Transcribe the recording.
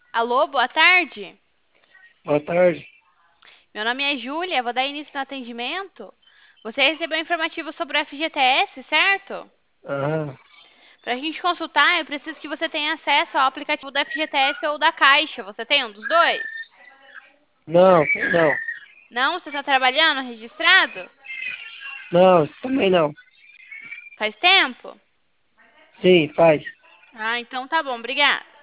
Alô, boa tarde. Boa tarde. Meu nome é Júlia, vou dar início no atendimento. Você recebeu um informativo sobre o FGTS, certo? Ah, Para a gente consultar, eu preciso que você tenha acesso ao aplicativo do FGTS ou da Caixa. Você tem um dos dois? não, não. Não? Você está trabalhando registrado? Não, também não. Faz tempo? Sim, faz. Ah, então tá bom, obrigada.